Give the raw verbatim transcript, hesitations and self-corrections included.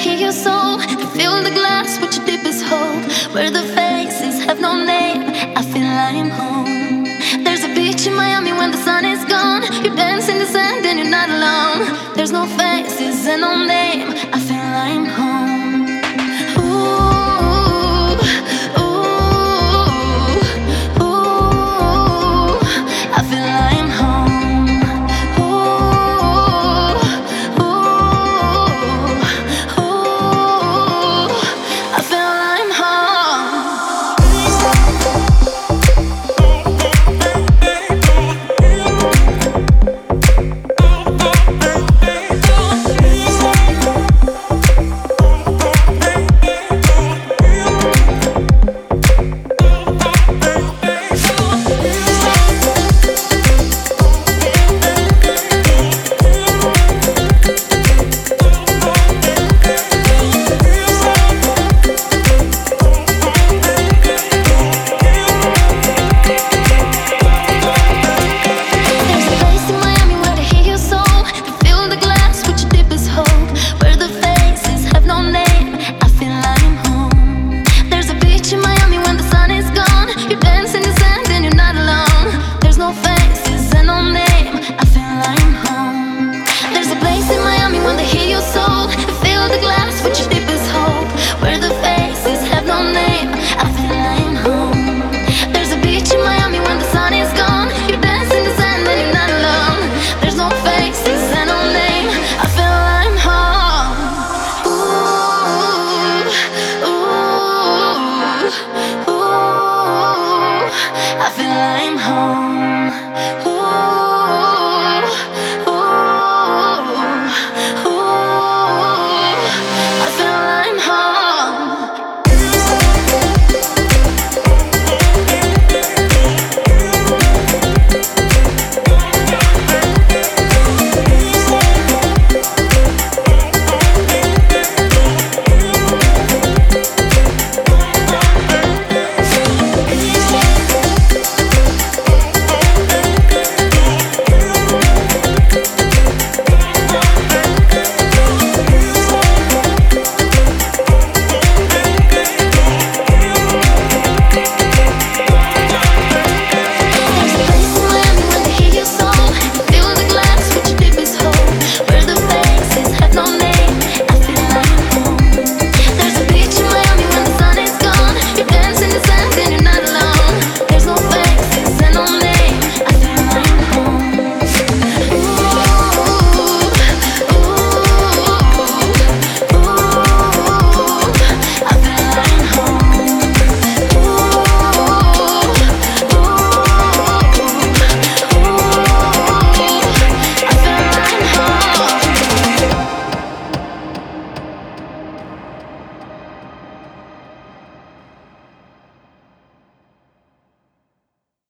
hear your soul. Can feel the glass with your deepest hope. Where the faces have no name, I feel I'm home. There's a beach in Miami when the sun is gone. You dance in the sand and you're not alone. There's no faces and no name, I feel I'm home. Ooh, ooh, ooh, I feel I'm home. Ooh, ooh, ooh, I feel I'm home. Ooh, I feel I'm home. Ooh.